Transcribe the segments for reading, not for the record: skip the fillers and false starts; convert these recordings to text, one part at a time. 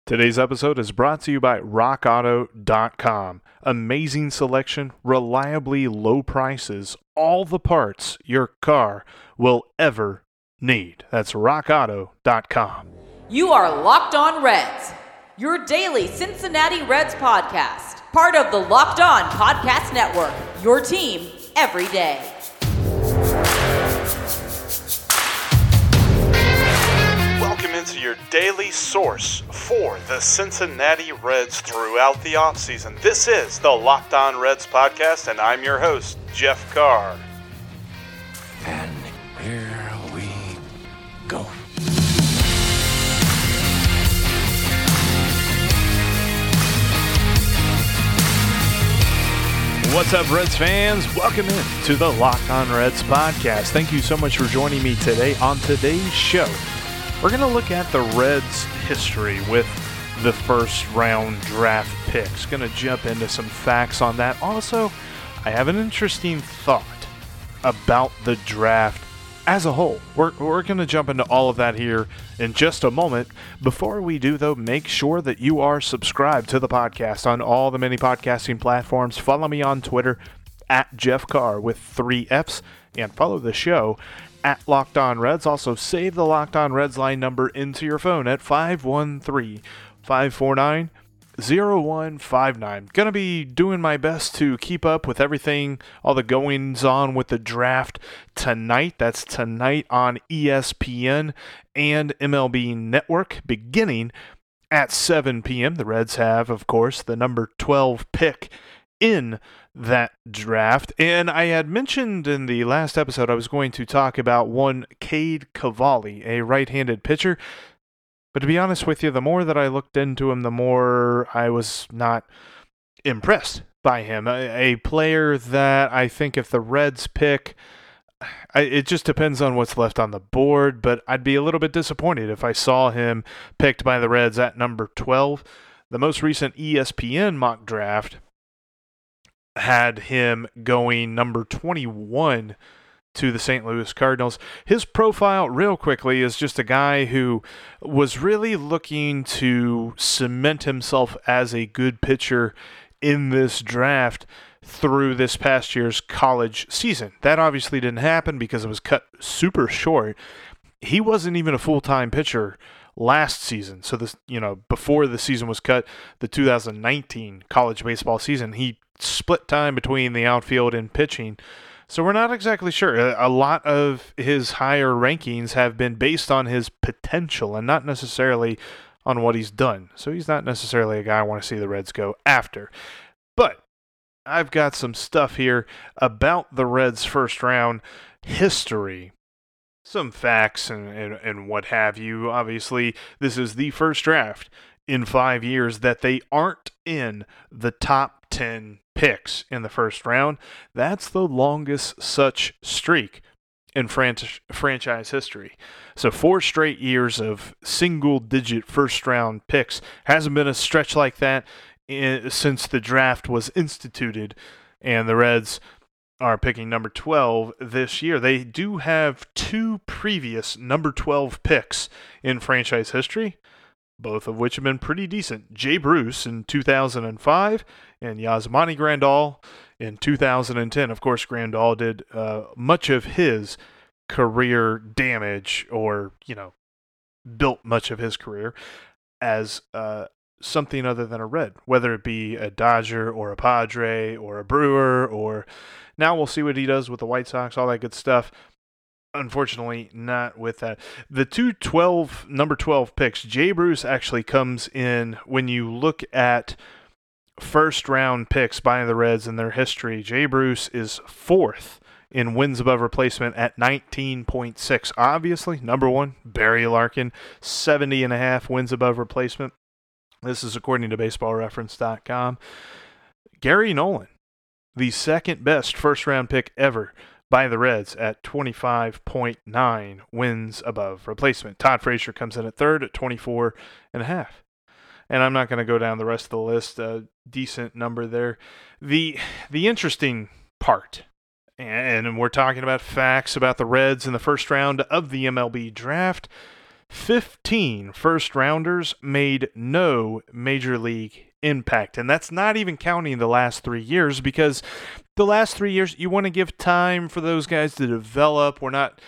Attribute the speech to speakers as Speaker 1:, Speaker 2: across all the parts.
Speaker 1: Today's episode is brought to you by RockAuto.com. Amazing selection, reliably low prices, all the parts your car will ever need. That's RockAuto.com.
Speaker 2: You are Locked On Reds, your daily Cincinnati Reds podcast. Part of the Locked On Podcast Network, your team every day.
Speaker 1: Welcome into your daily source for the Cincinnati Reds throughout the offseason. This is the Locked On Reds podcast, and I'm your host, Jeff Carr.
Speaker 3: And here we go.
Speaker 1: What's up, Reds fans? Welcome in to the Locked On Reds podcast. Thank you so much for joining me today. On today's show, we're going to look at the Reds' history with the first round draft picks. Going to jump into some facts on that. Also, I have an interesting thought about the draft as a whole. We're going to jump into all of that here in just a moment. Before we do, though, make sure that you are subscribed to the podcast on all the many podcasting platforms. Follow me on Twitter at Jeff Carr with 3 Fs, and follow the show at Locked On Reds. Also, save the Locked On Reds line number into your phone at 513-549-0159. Gonna be doing my best to keep up with everything, all the goings on with the draft tonight. That's tonight on ESPN and MLB Network, beginning at 7 p.m. The Reds have, of course, the number 12 pick in that draft. And I had mentioned in the last episode I was going to talk about one Cade Cavalli, a right-handed pitcher. But to be honest with you, the more that I looked into him, the more I was not impressed by him. A player that I think if the Reds pick, it just depends on what's left on the board, but I'd be a little bit disappointed if I saw him picked by the Reds at number 12. The most recent ESPN mock draft had him going number 21 to the St. Louis Cardinals. His profile, real quickly, is just a guy who was really looking to cement himself as a good pitcher in this draft through this past year's college season. That obviously didn't happen because it was cut super short. He wasn't even a full-time pitcher last season. So this, before the season was cut, the 2019 college baseball season, he split time between the outfield and pitching. So we're not exactly sure. A lot of his higher rankings have been based on his potential and not necessarily on what he's done. So he's not necessarily a guy I want to see the Reds go after. But I've got some stuff here about the Reds' first round history. Some facts and what have you. Obviously, this is the first draft in 5 years that they aren't in the top 10 picks in the first round. That's the longest such streak in franchise history. So 4 straight years of single-digit first-round picks. Hasn't been a stretch like that since the draft was instituted, and the Reds are picking number 12 this year. They do have 2 previous number 12 picks in franchise history, both of which have been pretty decent. Jay Bruce in 2005 and Yasmani Grandal in 2010. Of course, Grandal did much of his career damage, or, built much of his career as something other than a Red, whether it be a Dodger or a Padre or a Brewer, or now we'll see what he does with the White Sox, all that good stuff. Unfortunately, not with that. The number 12 picks, Jay Bruce actually comes in when you look at first-round picks by the Reds in their history. Jay Bruce is 4th in wins above replacement at 19.6. Obviously, number 1, Barry Larkin, 70.5 wins above replacement. This is according to BaseballReference.com. Gary Nolan, the second best first-round pick ever by the Reds at 25.9 wins above replacement. Todd Frazier comes in at 3rd at 24.5. And I'm not going to go down the rest of the list. A decent number there. The interesting part, and we're talking about facts about the Reds in the first round of the MLB draft, 15 first-rounders made no major league impact. And that's not even counting the last 3 years, because the last 3 years, you want to give time for those guys to develop. We're not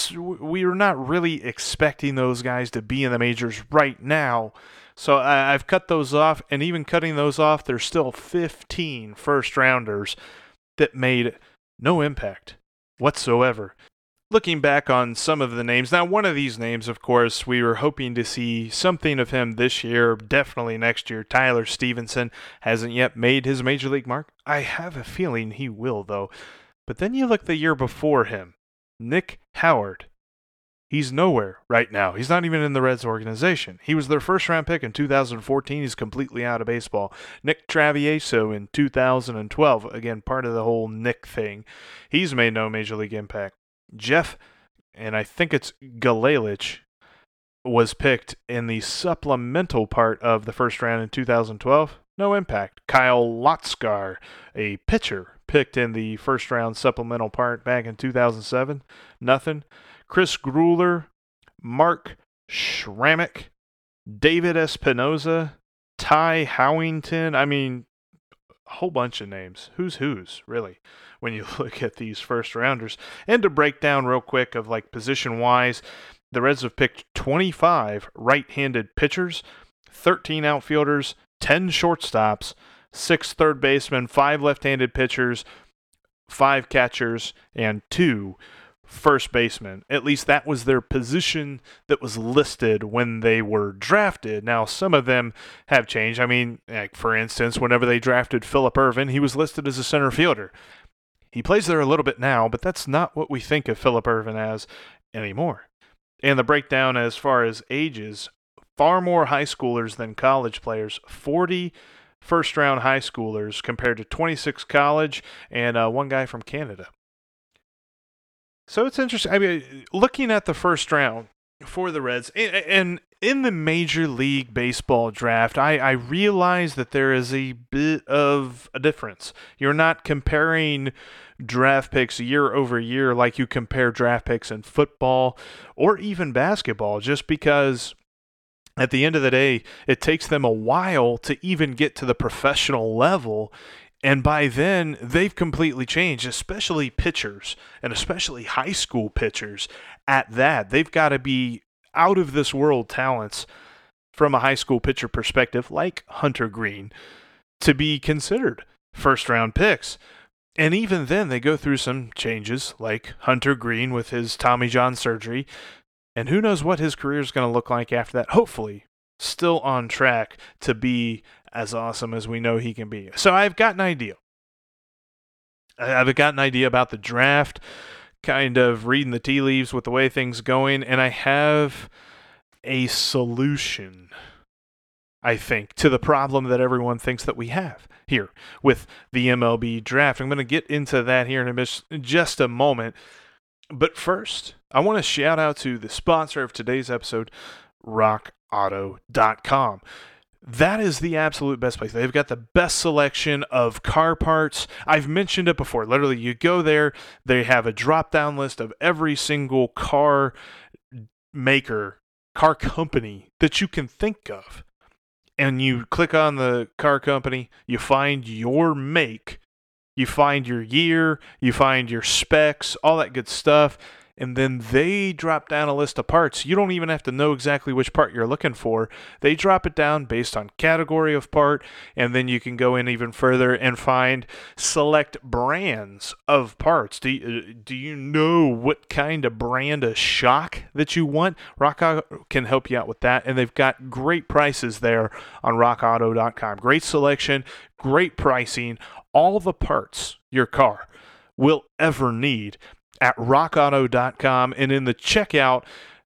Speaker 1: really expecting those guys to be in the majors right now. So I've cut those off, and even cutting those off, there's still 15 first-rounders that made no impact whatsoever. Looking back on some of the names, now one of these names, of course, we were hoping to see something of him this year, definitely next year. Tyler Stevenson hasn't yet made his major league mark. I have a feeling he will, though. But then you look the year before him, Nick Howard. He's nowhere right now. He's not even in the Reds organization. He was their first-round pick in 2014. He's completely out of baseball. Nick Travieso in 2012. Again, part of the whole Nick thing. He's made no major league impact. Jeff, and I think it's Galelich, was picked in the supplemental part of the first round in 2012. No impact. Kyle Lotzkar, a pitcher, picked in the first round supplemental part back in 2007. Nothing. Chris Grueller, Mark Schrammick, David Espinoza, Ty Howington. I mean, a whole bunch of names. Who's, really, when you look at these first rounders. And to break down real quick of like position-wise, the Reds have picked 25 right-handed pitchers, 13 outfielders, 10 shortstops, 6 third basemen, 5 left-handed pitchers, 5 catchers, and 2 first baseman. At least that was their position that was listed when they were drafted. Now, some of them have changed. I mean, like for instance, whenever they drafted Phillip Ervin, he was listed as a center fielder. He plays there a little bit now, but that's not what we think of Phillip Ervin as anymore. And the breakdown as far as ages, far more high schoolers than college players. 40 first-round high schoolers compared to 26 college and one guy from Canada. So it's interesting. I mean, looking at the first round for the Reds, and in the Major League Baseball draft, I realize that there is a bit of a difference. You're not comparing draft picks year over year like you compare draft picks in football or even basketball, just because at the end of the day, it takes them a while to even get to the professional level. And by then, they've completely changed, especially pitchers, and especially high school pitchers at that. They've got to be out-of-this-world talents from a high school pitcher perspective, like Hunter Greene, to be considered first-round picks. And even then, they go through some changes, like Hunter Greene with his Tommy John surgery. And who knows what his career is going to look like after that. Hopefully, still on track to be as awesome as we know he can be. So I've got an idea. I've got an idea about the draft, kind of reading the tea leaves with the way things going, and I have a solution, I think, to the problem that everyone thinks that we have here with the MLB draft. I'm going to get into that here in just a moment. But first, I want to shout out to the sponsor of today's episode, RockAuto.com. That is the absolute best place. They've got the best selection of car parts. I've mentioned it before. Literally, you go there, they have a drop-down list of every single car maker, car company that you can think of. And you click on the car company, you find your make, you find your year, you find your specs, all that good stuff. And then they drop down a list of parts. You don't even have to know exactly which part you're looking for. They drop it down based on category of part, and then you can go in even further and find select brands of parts. Do you know what kind of brand of shock that you want? RockAuto can help you out with that, and they've got great prices there on RockAuto.com. Great selection, great pricing, all the parts your car will ever need at rockauto.com, and in the checkout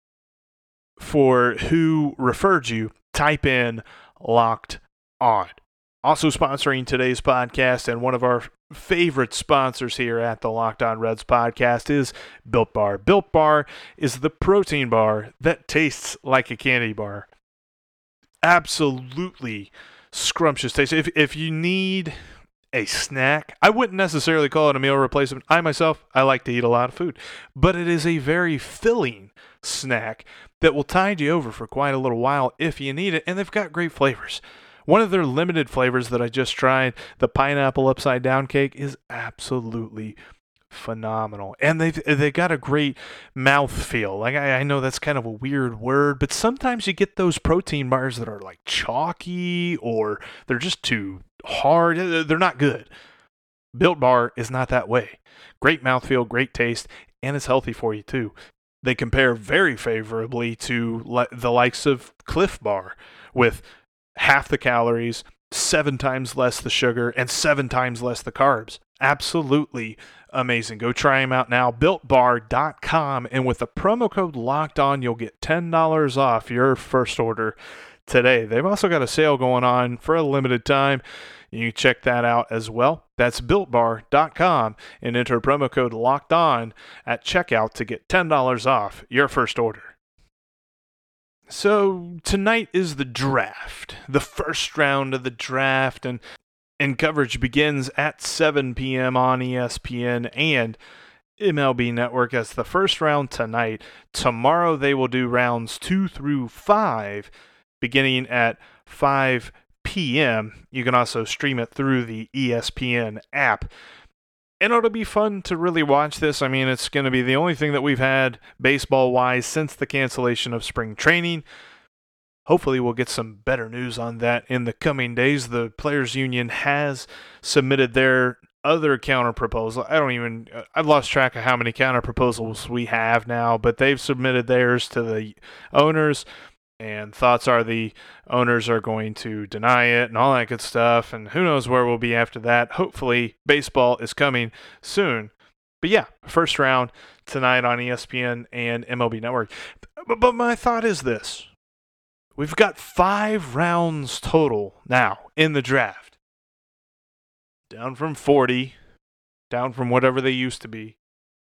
Speaker 1: for who referred you, type in Locked On. Also sponsoring today's podcast, and one of our favorite sponsors here at the Locked On Reds podcast, is Built Bar. Built Bar is the protein bar that tastes like a candy bar. Absolutely scrumptious taste. If you need a snack. I wouldn't necessarily call it a meal replacement. I like to eat a lot of food, but it is a very filling snack that will tide you over for quite a little while if you need it, and they've got great flavors. One of their limited flavors that I just tried, the pineapple upside down cake, is absolutely phenomenal. And they got a great mouth feel. Like I know that's kind of a weird word, but sometimes you get those protein bars that are like chalky or they're just too hard. They're not good. Built Bar is not that way. Great mouthfeel, great taste, and it's healthy for you too. They compare very favorably to the likes of Cliff Bar with half the calories, 7 times less the sugar, and 7 times less the carbs. Absolutely amazing. Go try them out now. BuiltBar.com, and with the promo code LOCKEDON, you'll get $10 off your first order today. They've also got a sale going on for a limited time. You can check that out as well. That's BuiltBar.com, and enter promo code LOCKEDON at checkout to get $10 off your first order. So tonight is the draft, the first round of the draft, and coverage begins at 7 p.m. on ESPN and MLB Network as the first round tonight. Tomorrow they will do rounds 2 through 5 beginning at 5 p.m. You can also stream it through the ESPN app. And it'll be fun to really watch this. I mean, it's going to be the only thing that we've had baseball-wise since the cancellation of spring training. Hopefully we'll get some better news on that in the coming days. The Players Union has submitted their other counter-proposal. I've lost track of how many counter-proposals we have now, but they've submitted theirs to the owners. And thoughts are the owners are going to deny it and all that good stuff. And who knows where we'll be after that. Hopefully, baseball is coming soon. But yeah, first round tonight on ESPN and MLB Network. But my thought is this. We've got 5 rounds total now in the draft. Down from 40. Down from whatever they used to be.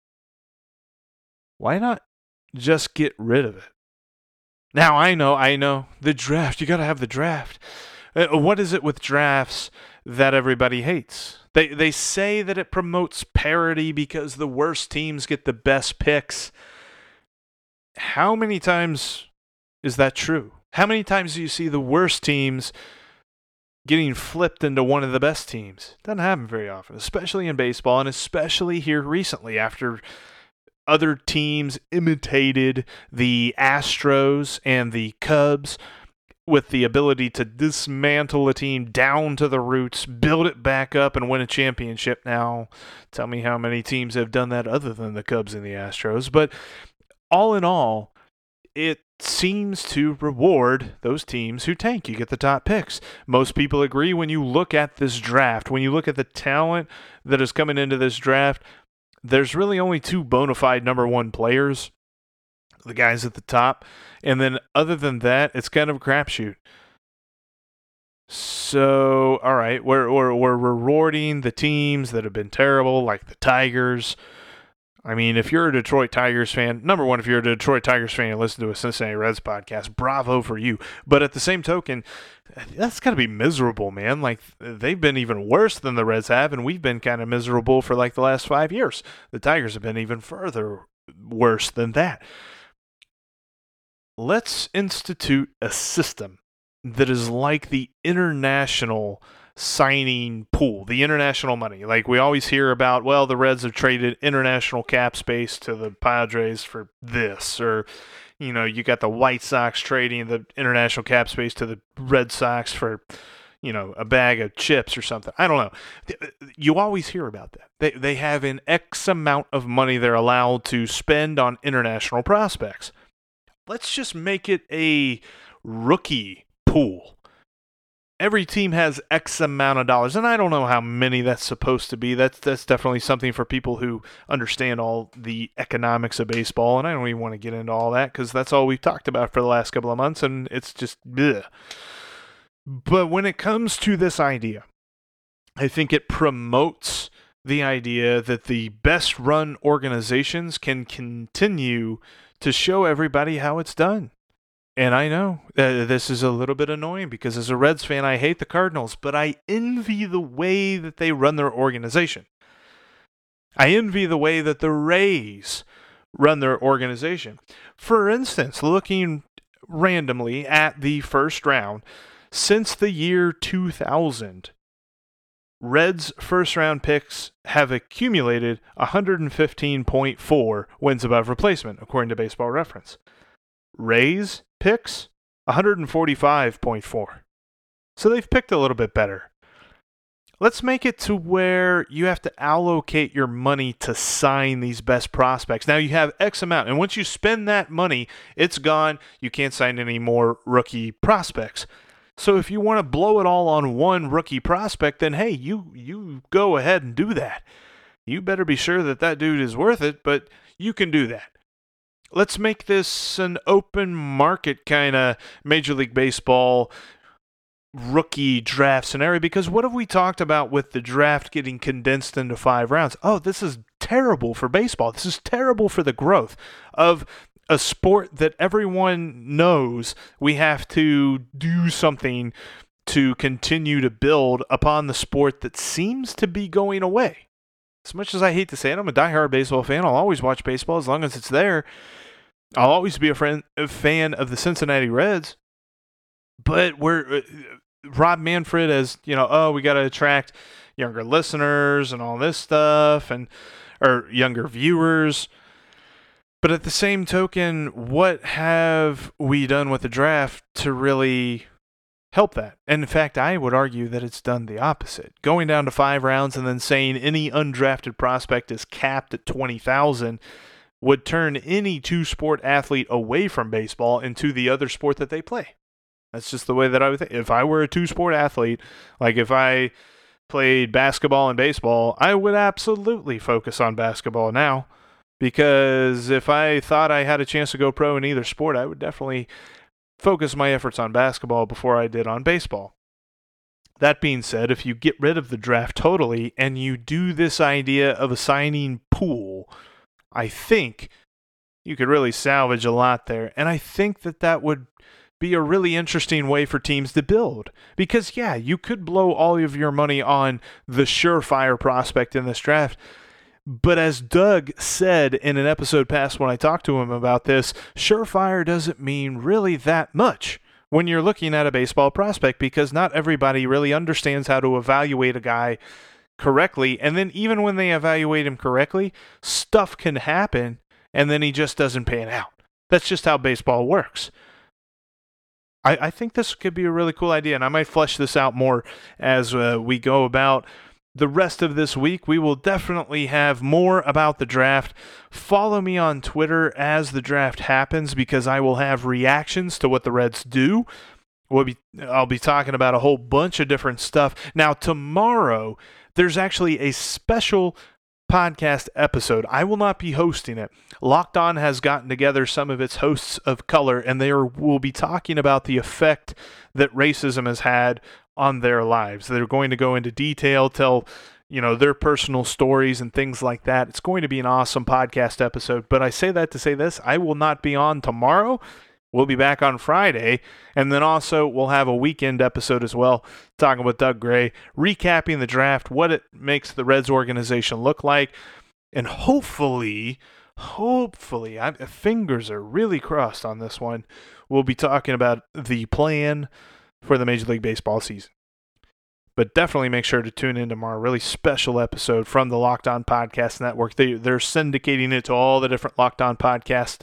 Speaker 1: Why not just get rid of it? Now, I know, the draft, you got to have the draft. What is it with drafts that everybody hates? They say that it promotes parity because the worst teams get the best picks. How many times is that true? How many times do you see the worst teams getting flipped into one of the best teams? Doesn't happen very often, especially in baseball, and especially here recently after other teams imitated the Astros and the Cubs with the ability to dismantle a team down to the roots, build it back up, and win a championship. Now, tell me how many teams have done that other than the Cubs and the Astros. But all in all, it seems to reward those teams who tank. You get the top picks. Most people agree when you look at this draft, when you look at the talent that is coming into this draft, there's really only 2 bona fide number 1 players, the guys at the top, and then other than that, it's kind of a crapshoot. So, all right, we're rewarding the teams that have been terrible, like the Tigers. I mean, if you're a Detroit Tigers fan, number one, if you're a Detroit Tigers fan and listen to a Cincinnati Reds podcast, bravo for you. But at the same token, that's got to be miserable, man. Like, they've been even worse than the Reds have, and we've been kind of miserable for like the last 5 years. The Tigers have been even further worse than that. Let's institute a system that is like the international signing pool, the international money. Like we always hear about, well, the Reds have traded international cap space to the Padres for this, or, you know, you got the White Sox trading the international cap space to the Red Sox for, you know, a bag of chips or something. I don't know. You always hear about that. They have an X amount of money they're allowed to spend on international prospects. Let's just make it a rookie pool. Every team has X amount of dollars, and I don't know how many that's supposed to be. That's definitely something for people who understand all the economics of baseball, and I don't even want to get into all that because that's all we've talked about for the last couple of months, and it's just bleh. But when it comes to this idea, I think it promotes the idea that the best-run organizations can continue to show everybody how it's done. And I know this is a little bit annoying because as a Reds fan, I hate the Cardinals, but I envy the way that they run their organization. I envy the way that the Rays run their organization. For instance, looking randomly at the first round, since the year 2000, Reds' first-round picks have accumulated 115.4 wins above replacement, according to Baseball Reference. Rays picks 145.4. So they've picked a little bit better. Let's make it to where you have to allocate your money to sign these best prospects. Now you have X amount, and once you spend that money, it's gone. You can't sign any more rookie prospects. So if you want to blow it all on one rookie prospect, then hey, you go ahead and do that. You better be sure that that dude is worth it, but you can do that. Let's make this an open market kind of Major League Baseball rookie draft scenario, because what have we talked about with the draft getting condensed into 5 rounds? Oh, this is terrible for baseball. This is terrible for the growth of a sport that everyone knows we have to do something to continue to build upon the sport that seems to be going away. As much as I hate to say it, I'm a diehard baseball fan. I'll always watch baseball as long as it's there. I'll always be a fan of the Cincinnati Reds. But Rob Manfred as, we got to attract younger listeners and all this stuff, or younger viewers. But at the same token, what have we done with the draft to really help that? And in fact, I would argue that it's done the opposite. Going down to 5 rounds and then saying any undrafted prospect is capped at 20,000 would turn any two-sport athlete away from baseball into the other sport that they play. That's just the way that I would think. If I were a two-sport athlete, like if I played basketball and baseball, I would absolutely focus on basketball now. Because if I thought I had a chance to go pro in either sport, I would definitely focus my efforts on basketball before I did on baseball. That being said, if you get rid of the draft totally and you do this idea of a signing pool, I think you could really salvage a lot there. And I think that would be a really interesting way for teams to build. Because, yeah, you could blow all of your money on the surefire prospect in this draft. But as Doug said in an episode past when I talked to him about this, surefire doesn't mean really that much when you're looking at a baseball prospect, because not everybody really understands how to evaluate a guy correctly. And then even when they evaluate him correctly, stuff can happen and then he just doesn't pan out. That's just how baseball works. I think this could be a really cool idea, and I might flesh this out more as we go about the rest of this week. We will definitely have more about the draft. Follow me on Twitter as the draft happens, because I will have reactions to what the Reds do. I'll be talking about a whole bunch of different stuff. Now, tomorrow, there's actually a special podcast episode. I will not be hosting it. Locked On has gotten together some of its hosts of color, and they will be talking about the effect that racism has had on their lives. They're going to go into detail, tell their personal stories and things like that. It's going to be an awesome podcast episode. But I say that to say this: I will not be on tomorrow. We'll be back on Friday, and then also we'll have a weekend episode as well, talking with Doug Gray, recapping the draft, what it makes the Reds organization look like, and hopefully, fingers are really crossed on this one, we'll be talking about the plan for the Major League Baseball season. But definitely make sure to tune in tomorrow. Really special episode from the Locked On Podcast Network. They're syndicating it to all the different Locked On podcasts.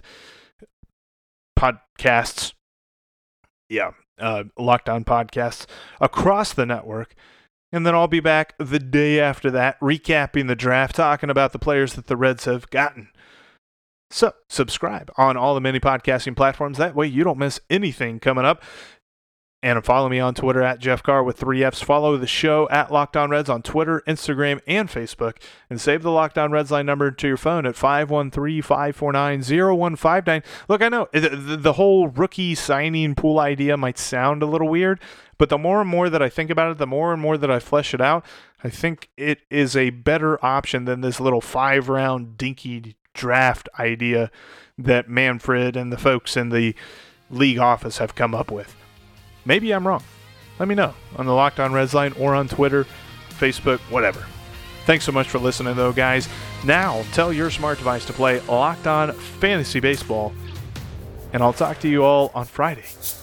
Speaker 1: Locked On podcasts across the network. And then I'll be back the day after that, recapping the draft, talking about the players that the Reds have gotten. So subscribe on all the many podcasting platforms. That way you don't miss anything coming up. And follow me on Twitter at Jeff Carr with 3 Fs. Follow the show at Locked On Reds on Twitter, Instagram, and Facebook. And save the Locked On Reds line number to your phone at 513-549-0159. Look, I know the whole rookie signing pool idea might sound a little weird, but the more and more that I think about it, the more and more that I flesh it out, I think it is a better option than this little 5-round dinky draft idea that Manfred and the folks in the league office have come up with. Maybe I'm wrong. Let me know on the Locked On Reds line or on Twitter, Facebook, whatever. Thanks so much for listening, though, guys. Now, tell your smart device to play Locked On Fantasy Baseball, and I'll talk to you all on Friday.